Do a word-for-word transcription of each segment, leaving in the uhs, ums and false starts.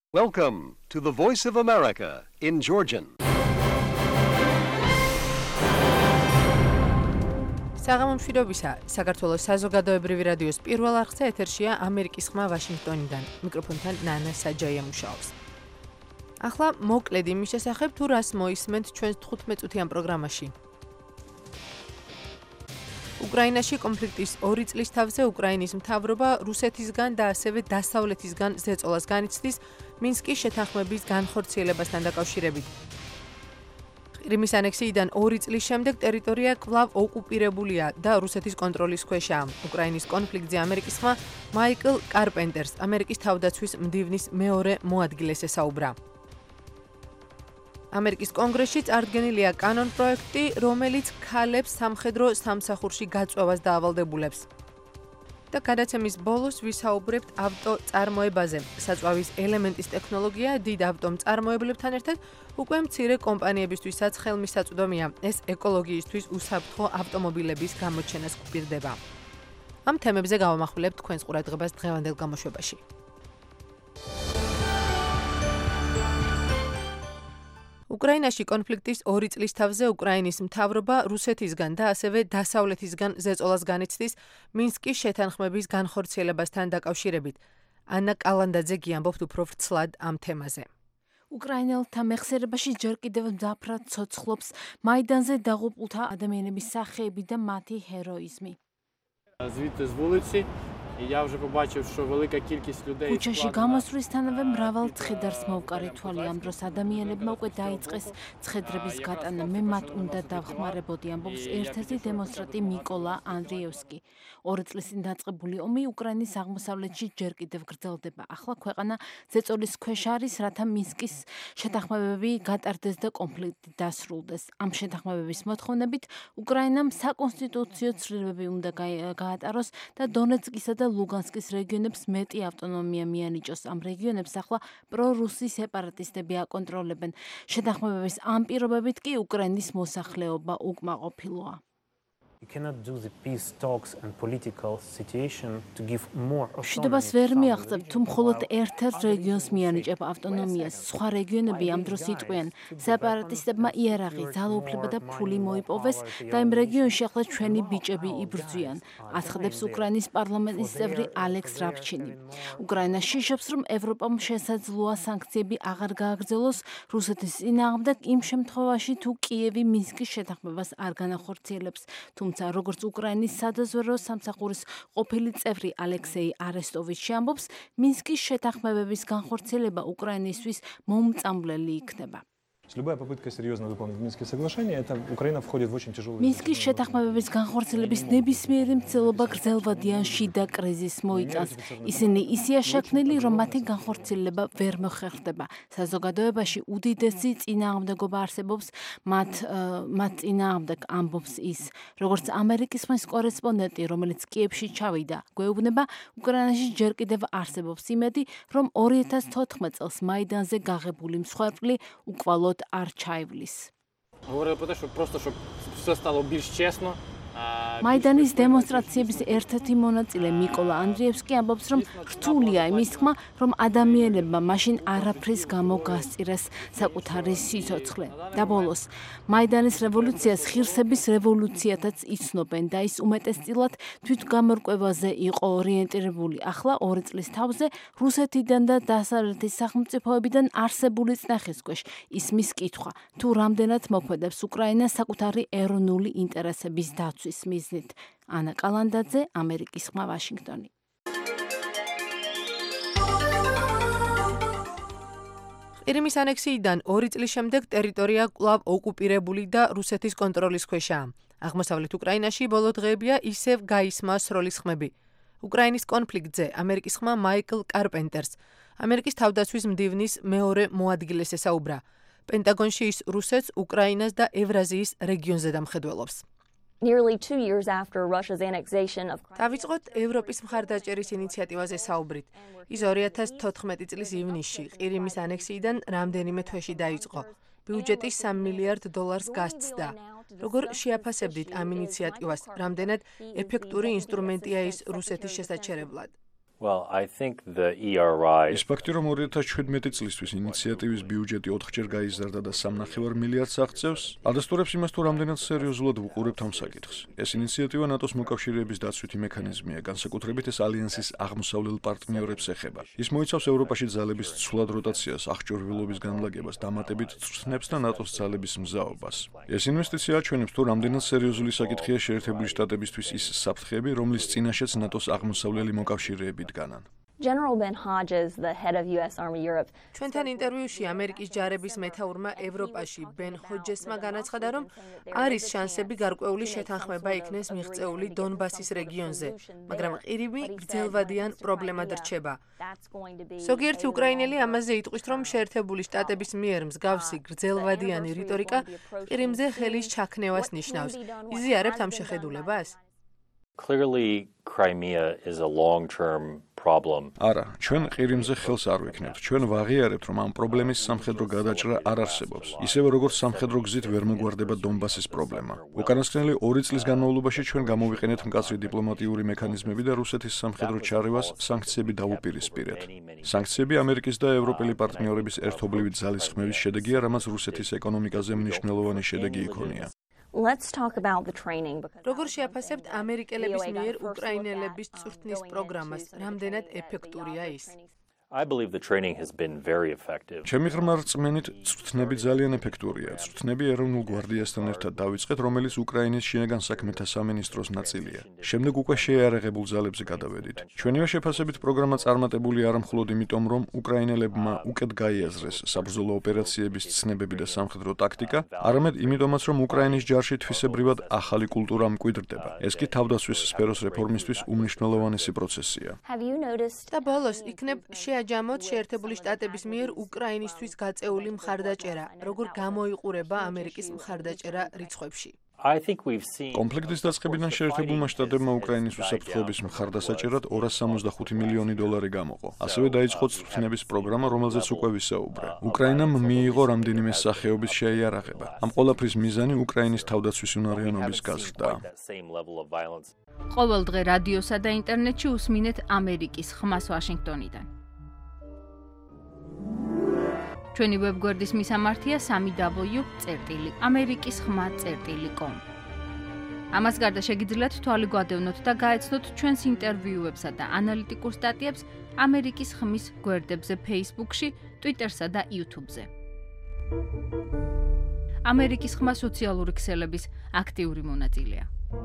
Welcome to the Voice of America in Georgian. საღამომშვიდობისა, საქართველოს საზოგადოებრივი რადიოს პირველ არხზე ეთერშია ამერიკის ხმა ვაშინგტონიდან. მიკროფონთან ნანა საჯაია მუშაობს. ახლა მოკლედ იმის შესახებ თუ რას მოისმენთ ჩვენს თხუთმეტ წუთიან პროგრამაში. უკრაინაში კონფლიქტის ორი წლის თავზე უკრაინის მთავრობა რუსეთისგან და ასევე დასავლეთისგან ზეწოლას განიცდის მინსკის შეთანხმების განხორციელებასთან დაკავშირებით. ყირიმის ანექსიიდან ორი წლის შემდეგ ტერიტორია კვლავ ოკუპირებულია და რუსეთის კონტროლის ქვეშაა. უკრაინის კონფლიქტზე ამერიკის ხმა მაიკლ კარპენტერს, ამერიკის თავდაცვის მდივნის მეორე მოადგილეს ესაუბრა. ამერიკის კონგრესში წარდგენილია კანონ პროექტი, რომელიც ქალებს სამხედრო სამსახურში გაწვევას დაავალდებულებს. და გადაცემის ბოლოს ვისაუბრებთ ავტოწარმოებაზე. საწვავის ელემენტის ტექნოლოგია დიდ ავტომწარმოებლებთან ერთად უკვე მცირე კომპანიებისთვისაც ხელმისაწვდომია. ეს ეკოლოგიისთვის უსაფრთხო ავტომობილების გამოჩენას გვპირდება. ამ თემებზე გავამახვილებთ თქვენს ყურადღებას დღევანდელ გამოშვებაში. უკრაინაში კონფლიქტის ორი წლის თავზე უკრაინის მთავრობა რუსეთისგან და ასევე დასავლეთისგან ზეწოლას განიცდის მინსკის შეთანხმების განხორციელებასთან დაკავშირებით. ანა კალანდაძე გიამბობთ უფრო ვრცლად ამ თემაზე. უკრაინელთა მეხსიერებაში ჯერ კიდევ მძაფრად ცოცხლობს მაიდანზე დაღუპულთა ადამიანების სახეები და მათი ჰეროიზმი. Звідти з вулиці я вже побачив, що велика кількість людей ქუჩაში გამოსვლისთანავე მრავალ ცხედარს მოვკარი თვალი. ამ დროს ადამიანებმა უკვე დაიწყეს ცხედრების გატანა. მე მათ უნდა დავხმარებოდი, ამბობს ერთ-ერთი დემონსტრანტი მიკოლა ანდრიევსკი. ორი წლის წინ დაწყებული ომი უკრაინის აღმოსავლეთში ჯერ კიდევ გრძელდება. ახლა ქვეყანა ზეწოლის ქვეშ არის, რათა მინსკის შეთანხმებები გატარდეს და კონფლიქტი დასრულდეს. ამ შეთანხმებების მოთხოვნებით უკრაინამ საკონსტიტუციო ცვლილებები უნდა გაატაროს და დონეცკისა და ლუგანსკის რეგიონებს მეტი ავტონომია მიანიჭოს. ამ რეგიონებს ახლა პრორუსი სეპარატისტები აკონტროლებენ. შეთანხმებების ამ პირობებით კი უკრაინის მოსახლეობა უკმაყოფილოა. მშვიდობას ვერ მიაღწევ, თუ მხოლოდ ერთ-ერთ რეგიონს მიანიჭებ ავტონომიას. სხვა რეგიონები ამ დროს იტყვიან, სეპარატისტებმა იარაღი, ძალაუფლება და ფული მოიპოვეს და იმ რეგიონში ახლა ჩვენი ბიჭები იბრძვიან, აცხადებს უკრაინის პარლამენტის წევრი ალექს რაბჩინი. უკრაინა შიშობს, რომ ევროპამ შესაძლოა სანქციები აღარ გააგრძელოს რუსეთის წინააღმდეგ იმ შემთხვევაში, თუ კიევი მინსკის შეთანხმებას არ განახორციელებს. თუმცა როგორც უკრაინის სადაზვერვო სამსახურის ყოფილი წევრი ალექსეი არესტოვიჩი ამბობს, მინსკის შეთანხმებების განხორციელება უკრაინისთვის მომწამვლელი იქნება. Любая попытка серьезно выполнить Минские соглашения, это Украина входит в очень тяжелую. მინსკის შეთანხმებების განხორციელების ნებისმიერი მცდელობა გრძელვადიან შიდა კრიზისს მოიწონს. ისინი ისეა შექმნილი, რომ მათი განხორციელება ვერ მოხერხდება. საზოგადოებაში უდიდესი წინააღმდეგობა არსებობს მათ მათ წინააღმდეგ, ამბობს ის. როგორც ამერიკის ხმის კორესპონდენტი, რომელიც კიევში ჩავიდა, გვეუბნება, უკრაინაში ჯერ კიდევ არსებობს იმედი, რომ ორი ათას თოთხმეტ წელს მაიდანზე გაღებული მსხვერპლი უკვალოდ არ ჩაივლის. говорили про те, що просто щоб все стало більш чесно. მაიდანის დემონსტრაციების ერთ-ერთი მონაწილე მიკოლა ანდრიევსკი ამბობს, რომ რთულია იმის თქმა, რომ ადამიანებმა მაშინ არაფრის გამო გასწირეს საკუთარი სიცოცხლე. და ბოლოს, მაიდანის რევოლუციას ღირსების რევოლუციათაც იცნობენ და ის უმეტესწილად თვითგამორკვევაზე იყო ორიენტირებული. ახლა ორი წლის თავზე რუსეთიდან და დასავლეთის სახელმწიფოებიდან არსებული წნეხის ქვეშ ისმის კითხვა, თუ რამდენად მოქმედებს უკრაინა საკუთარი ეროვნული ინტერესების დაცვის მიზნით. ანა კალანდაძე, ამერიკის ხმა, ვაშინგტონი. ყირიმის ანექსიიდან ორი წლის შემდეგ ტერიტორია კვლავ ოკუპირებული და რუსეთის კონტროლის ქვეშაა. აღმოსავლეთ უკრაინაში ბოლო დღეებია ისევ გაისმა სროლის ხმები. უკრაინის კონფლიქტზე ამერიკის ხმა მაიკლ კარპენტერს, ამერიკის თავდაცვის მდივნის მეორე მოადგილეს ესაუბრა. პენტაგონში ის რუსეთს, უკრაინას და ევრაზიის რეგიონზე დამხედველობს. Nearly two years after Russia's annexation of Crimea. დავიწყოთ ევროპის მხარდაჭერის ინიციატივაზე საუბრით. ის ორი ათას თოთხმეტი წლის ივნისში ყირიმის ანექსიიდან რამდენიმე თვეში დაიწყო. ბიუჯეტი სამ მილიარდ დოლარს გასცდა. როგორ შეაფასებდით ამ ინიციატივას? რამდენად ეფექტური ინსტრუმენტია ის რუსეთის შესაჩერებლად? Well, I think the E R I ის ფაქტი, რომ ორი ათას შვიდმეტი წლისთვის ინიციატივის ბიუჯეტი ოთხჯერ გაიზარდა და სამნახევარ მილიარდს აღწევს, ადასტურებს იმას, თუ რამდენად სერიოზულად ვუყურებთ ამ საკითხს. ეს ინიციატივა ნატოს მოკავშირეების დაცვითი მექანიზმია, განსაკუთრებით ეს ალიანსის აღმოსავლელ პარტნიორებს ეხება. ის მოიცავს ევროპაში ძალების ცვლად როტაციას, აღჭურვილობის განლაგებას, დამატებით წვრთნებს და ნატოს ძალების მზაობას. ეს ინვესტიცია აჩვენებს, თუ რამდენად სერიოზული საკითხია შეერთებული შტატებისთვის ის საფრთხეები, რომლის წინაშეც ნატოს აღმოსავლელი მოკავშირეები დგანან. General Ben Hodges, the head of U S Army Europe, ჩვენთან ინტერვიუში ამერიკის ჯარების მეთაურმა ევროპაში ბენ ჰოჯესმა განაცხადა, რომ არის შანსები გარკვეული შეთანხმება იქნეს მიღწეული დონბასის რეგიონზე, მაგრამ ყირიმი გრძელვადიან პრობლემად რჩება. ზოგიერთი უკრაინელი ამაზე იტყვის, რომ შეერთებული შტატების მიერ მსგავსი გრძელვადიანი რიტორიკა ყირიმზე ხელის ჩაქნევას ნიშნავს. იზიარებთ ამ შეხედულებას? Clearly, Crimea is a long-term problem. არა, ჩვენ ყირიმზე ხელს არ ვიქნებთ. ჩვენ ვაღიარებთ, რომ ამ პრობლემის სამხედრო გადაჭრა არ არსებობს. ისევე როგორც სამხედრო გზით ვერ მოგვარდება დონბასის პრობლემა. უკანასკნელი ორი წლის განმავლობაში ჩვენ გამოვიყენეთ მკაცრი დიპლომატიური მექანიზმები და რუსეთის სამხედრო ჩარევას სანქციები დავუპირისპირეთ. სანქციები ამერიკის და ევროპელი პარტნიორების ერთობლივი ძალისხმევის შედეგია, რამაც რუსეთის ეკონომიკაზე მნიშვნელოვანი შედეგი იქონია. Let's talk about the training. როგორ შეაფასებთ ამერიკელების მიერ უკრაინელების წვრთნის პროგრამას? რამდენად ეფექტურია ის? I believe the training has been very effective. ჩემი ღრმა რწმენით, წვრთნები ძალიან ეფექტურია. წვრთნები ეროვნულ გვარდიასთან ერთად დავიწყეთ, რომელიც უკრაინის შინაგან საქმეთა სამინისტროს ნაწილია. შემდეგ უკვე შეიარაღებულ ძალებზე გადავედით. ჩვენივე შეფასებით პროგრამა წარმატებული არა მხოლოდ იმიტომ, რომ უკრაინელებმა უკეთ გაიაზრეს საბრძოლო ოპერაციების ცნებები და სამხედრო ტაქტიკა, არამედ იმიტომაც, რომ უკრაინის ჯარში თვისებრივად ახალი კულტურა მკვიდრდება. ეს კი თავდაცვის სფეროს რეფორმისთვის უმნიშვნელოვანესი პროცესია. Have you noticed და ბოლოს იქნებ შეაჯამოთ შეერთებული შტატების მიერ უკრაინისთვის გაწეული მხარდაჭერა, როგორ გამოიყურება ამერიკის მხარდაჭერა რიცხვებში? I think we've seen კონფლიქტის დაწყებიდან შეერთებულმა შტატებმა უკრაინის უსაფრთხოების მხარდასაჭერად ორას სამოცდახუთი მილიონი დოლარი გამოყო. ასევე დაიწყო წვრთნების პროგრამა, რომელზეც უკვე ვისაუბრე. უკრაინამ მიიღო რამდენიმე სახეობის შეიარაღება. ამ ყველაფრის მიზანი უკრაინის თავდაცვის უნარიანობის გაზრდა. ყოველ დღე რადიოსა და ინტერნეტში უსმინეთ ამერიკის ხმას ვაშინგტონიდან. ჩვენი ვებგვერდის მისამართია სამი დაბლიუ წერტილი ამერიკის ხმა წერტილი კომ. ამას გარდა შეგიძლიათ თვალი გვადევნოთ და გაეცნოთ ჩვენს ინტერვიუებსა და ანალიტიკურ სტატიებს ამერიკის ხმის გვერდებზე Facebook-ში, Twitter-სა და YouTube-ზე. ამერიკის ხმა სოციალური ქსელების აქტიური მონაწილეა.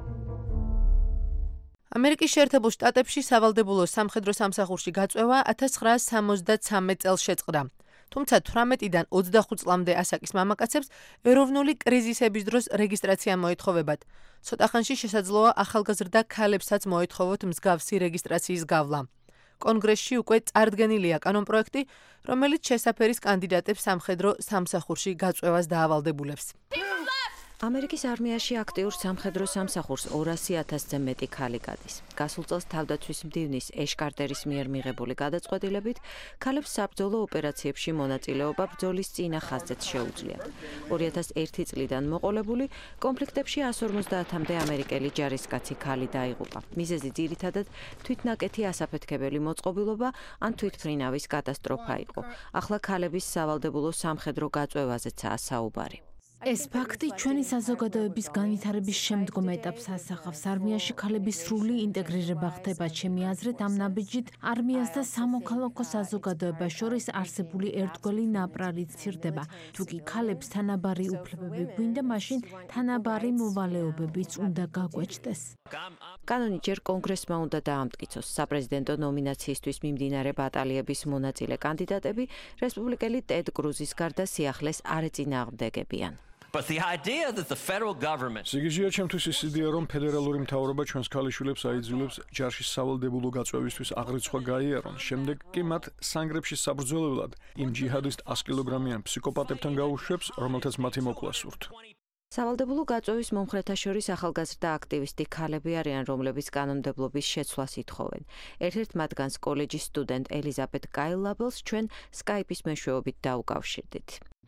ამერიკის შეერთებულ შტატებში სავალდებულო სამხედრო სამსახურში გაწვევა ათას ცხრაასი სამოცდათრამეტ წელს შეწყდა. თუმცა თვრამეტიდან ოცდახუთ წლამდე ასაკის მამაკაცებს ეროვნული კრიზისების დროს რეგისტრაცია მოეთხოვებათ. ცოტახანში შესაძლოა ახალგაზრდა ქალებსაც მოეთხოვოთ მსგავსი რეგისტრაციის გავლა. კონგრესში უკვე წარდგენილია კანონპროექტი, რომელიც შესაფერის კანდიდატებს სამხედრო სამსახურში გაწვევას დაავალდებულებს. ამერიკის არმიაში აქტიურ სამხედრო სამსახურს ორასი ათასზე მეტი ქალი გადის. გასულ წელს თავდაცვის მდივნის ეშ კარტერის მიერ მიღებული გადაწყვეტილებით ქალებს საბრძოლო ოპერაციებში მონაწილეობა ბრძოლის წინა ხაზზეც შეუძლიათ. ორი ათას ერთი წლიდან მოყოლებული კონფლიქტებში εκατს ორმოცდაათამდე ამერიკელი ჯარისკაცი ქალი დაიღუპა. მიზეზი ძირითადად თვითნაკეთი ასაფეთქებელი მოწყობილობა ან თვითმფრინავის კატასტროფა იყო. ახლა ქალების სავალდებულო სამხედრო გაწვევაზეცაა საუბარი. ეს ფაქტი ჩვენი საზოგადოების განვითარების შემდგომ ეტაპს ასახავს. არმიაში ქალების სრული ინტეგრირება ხდება. ჩემი აზრით, ამ ნაბიჯით არმიას და სამოქალაქო საზოგადოებას შორის არსებული ერთგვარი ნაპრალი ცირდება. თუ კი ქალებს თანაბარი უფლებები გვინდა, მაშინ თანაბარი მოვალეობებიც უნდა გაგვეჭდეს. კანონი ჯერ კონგრესმა უნდა დაამტკიცოს. საპრეზიდენტო ნომინაციისთვის მიმდინარე ბატალიების მონაწილე კანდიდატები რესპუბლიკელი ტედ კრუზის გარდა სიახლეს არ ეწინააღმდეგებიან. But the idea that the federal government სიგიჟეა ჩემთვის ის იდეა, რომ ფედერალური მთავრობა ჩვენს ქალიშვილებს აიძულებს ჯარში სავალდებულო გაწვევისთვის აღრიცხვა გაიარონ, შემდეგ კი მათ სანგრებში საბრძოლველად იმ ჯიჰადისტ ას კილოგრამიან ფსიქოპატებთან გაუშვებს, რომელთაც მათი მოკლა სურთ. სავალდებულო გაწვევის მომხრეთა შორის ახალგაზრდა აქტივისტი ქალები არიან, რომლებიც კანონმდებლობის შეცვლას ითხოვენ. ერთ-ერთ მათგანს კოლეჯის სტუდენტ ელიზაბეთ კაილ-ლაბელს ჩვენ სკაიპის მეშვეობით დაუკავშირდით.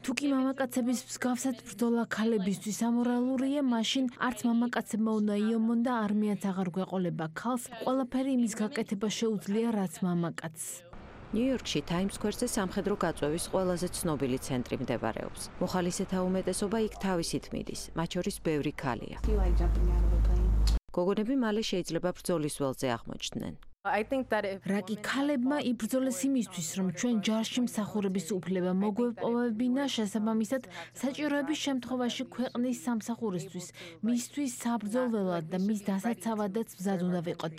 თუ კი მამაკაცების მსგავსად ბრძოლა ქალებისთვის ამორალურია, მაშინ არც მამაკაცებმა უნდა იომონ და არმიაც აღარ გვეყოლება ქალს. ყველაფერი იმის გაკეთება შეუძლია, რაც მამაკაცს. ნიუ-იორკში Times Square-ზე სამხედრო გაწვევის ყველაზე ცნობილი ცენტრი მდებარეობს. მოხალისეთა უმეტესობა იქ თავისით მიდის, მათ შორის ბევრი ქალია. გოგონები მალე შეიძლება ბრძოლის ველზე აღმოჩნდნენ. რაკი ქალებმა იბრძოლეს იმისთვის, რომ ჩვენ ჯარში მსახურების უფლება მოგვეპოვებინა, შესაბამისად, საჭიროების შემთხვევაში ქვეყნის სამსახურისთვის, მისთვის საბრძოლველად და მის დასაცავადაც მზად უნდა ვიყოთ.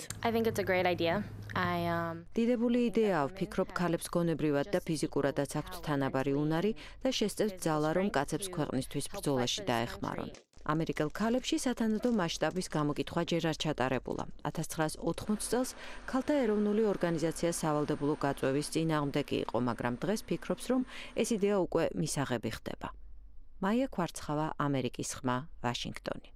დიდებული იდეაა, ვფიქრობ, ქალებს გონებრივად და ფიზიკურადაც აქვთ თანაბარი უნარი და შესწევთ ძალა, რომ კაცებს ქვეყნისთვის ბრძოლაში დაეხმარონ. ამერიკელ ქალებში სათანადო მასშტაბის გამოკითხვა ჯერ არ ჩატარებულა. ათას ცხრაას ოთხმოცი წელს ქალთა ეროვნული ორგანიზაცია სავალდებულო გაწვევის წინააღმდეგი იყო, მაგრამ დღეს ფიქრობს, რომ ეს იდეა უკვე მისაღები ხდება. მაია კვარცხავა, ამერიკის ხმა, ვაშინგტონი.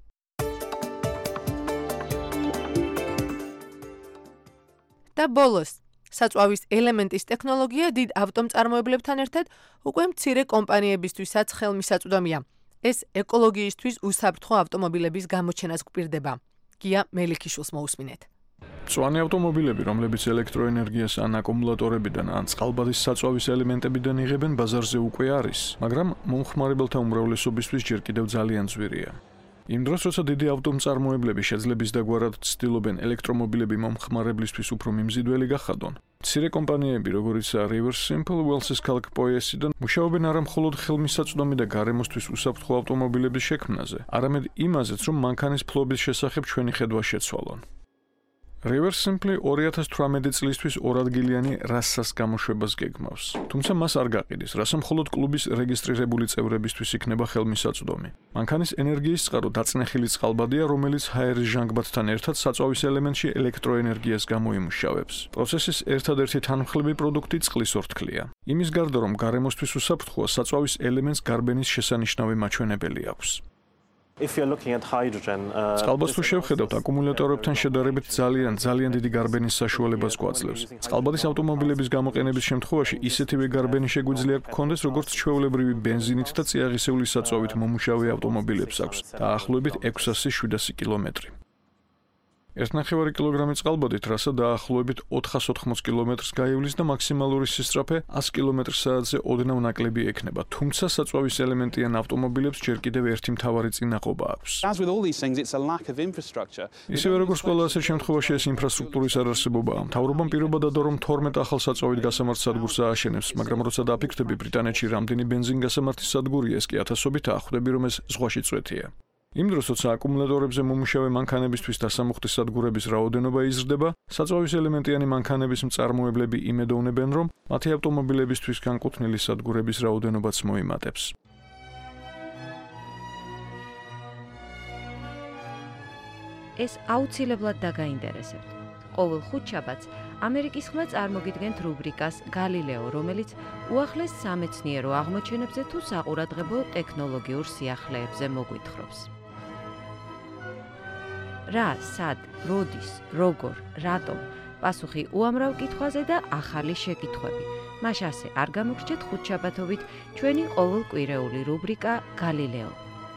და ბოლოს, საწვავის ელემენტის ტექნოლოგია დიდ ავტომწარმოებლებთან ერთად უკვე მცირე კომპანიებისთვისაც ხელმისაწვდომია. ეს ეკოლოგიისთვის უსაფრთხო ავტომობილების გამოჩენას გვპირდება. გია მელიქიშვილს მოусმინეთ. მწვანე ავტომობილები, რომლებიც ელექტროენერგიას ან აკუმულატორებიდან ან წყალბადის საწვავის ელემენტებიდან იღებენ, ბაზარზე უკვე არის, მაგრამ მომხმარებელთა უმრავლესობისთვის ჯერ კიდევ ძალიან ძვირია. იმ დროს, როცა დიდი ავტომწარმოებლები შეძლების დაგვარად ცდილობენ ელექტრომობილები მომხმარებლისთვის უფრო მიმზიდველი გახადონ, მცირე კომპანიები, როგორიცაა Reverse Simple, Wells Kalkpoesიდან, მუშაობენ არა მხოლოდ ხელმისაწვდომი და გარემოსთვის უსაფრთხო ავტომობილების შექმნაზე, არამედ იმაზეც, რომ მანქანის ფლობის შესახებ ჩვენი ხედვა შეცვალონ. Reverse Simple ორი ათას თვრამეტი წლისთვის ორადგილიანი რასას გამოშვებას გეგმავს. თუმცა მას არ გაყიდის, რასაც მხოლოდ კლუბის რეგისტრირებული წევრებისთვის იქნება ხელმისაწვდომი. მანქანის ენერგიის წყარო დაწნეხილი წყალბადია, რომელიც ჰაერის ჟანგბადთან ერთად საწვავის ელემენტში ელექტროენერგიას გამოიმუშავებს. პროცესის ერთადერთი თანმხლები პროდუქტი წყლის ორთქლია. იმის გარდა, რომ გარემოსთვის უსაფრთხოა, საწვავის ელემენტს გარბენის შესანიშნავი მაჩვენებელი აქვს. წყალბადს თუ შევხედავთ, აკუმულატორებთან შედარებით ძალიან ძალიან დიდი გარბენის საშუალებას გვაძლევს. წყალბადის ავტომობილების გამოყენების შემთხვევაში ისეთივე გარბენი შეგვიძლია გქონდეს, როგორც ჩვეულებრივი ბენზინით და წიაღისეული საწვავით მომუშავე ავტომობილებს აქვს, დაახლოებით ექვსასი შვიდასი კილომეტრი. ერთ ნახევარი კილოგრამი წყალბადით რასა დაახლოებით ოთხას ოთხმოცი კილომეტრს გაივლის და მაქსიმალური სისწრაფე ასი კილომეტრს საათზე ოდნავ ნაკლები ექნება, თუმცა საწვავის ელემენტიან ავტომობილებს ჯერ კიდევ ერთი მთავარი წინაღობა აქვს. ისევე როგორც ყველა ასეთ შემთხვევაში ეს ინფრასტრუქტურის არარსებობაა. მთავრობამ პირობა დადო, რომ თორმეტ ახალ საწვავით გასამართ სადგურს ააშენებს, მაგრამ როცა დაფიქრდები, ბრიტანეთში რამდენი ბენზინგასამართის სადგურია, ეს კი ათასობითაა, ხვდები, რომ ეს ზღვაში წვეთია. იმ დროს, როცა აკუმულატორებზე მომუშავე მანქანებისთვის დასამუხტი სადგურების რაოდენობა იზრდება, საწვავის ელემენტიანი მანქანების მწარმოებლები იმედოვნებენ, რომ მათი ავტომობილებისთვის განკუთვნილი სადგურების რაოდენობაც მოიმატებს. ეს აუცილებლად დაგაინტერესებთ. ყოველ ხუთშაბათს ამერიკის ხმა წარმოგიდგენთ რუბრიკას გალილეო, რომელიც უახლეს სამეცნიერო აღმოჩენებზე თუ საყურადღებო ტექნოლოგიურ სიახლეებზე მოგვითხრობს. რა, სად, როდის, როგორ, რატომ? პასუხი უამრავ კითხვაზე და ახალი შეკითხვები. მას ასე არ გამოგრჩეთ ხუთშაბათობით ჩვენი ყოველკვირეული რუბრიკა გალილეო.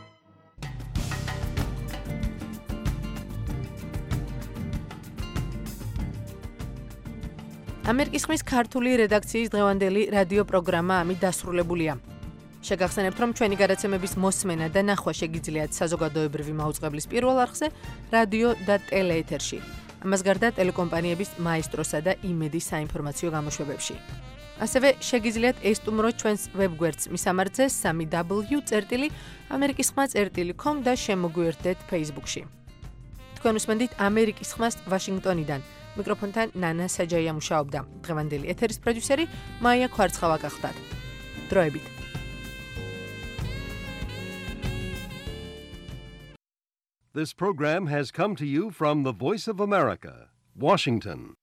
ამერიკის ხმის ქართული რედაქციის დღევანდელი რადიო პროგრამა ამით დასრულებულია. შეგახსენებთ, რომ ჩვენი გადაცემების მოსმენა და ნახვა შეგიძლიათ საზოგადოებრივი მაუწყებლის პირველ არხზე, რადიო და ტელეეთერში. ამას გარდა ტელეკომპანიების მაესტროსა და იმედის საინფორმაციო გამოშვებებში. ასევე შეგიძლიათ ესტუმროთ ჩვენს ვებგვერდს მისამართზე სამი დაბლიუ წერტილი ამერიკის ხმა წერტილი com და შემოგვიერთდეთ Facebook-ში. თქვენ უსმენთ ამერიკის ხმას ვაშინგტონიდან. მიკროფონთან ნანა საჯაია მუშაობდა. დღევანდელი ეთერის პროდიუსერი მაია კვარცხავა გახდათ. დროებით. This program has come to you from the Voice of America, Washington.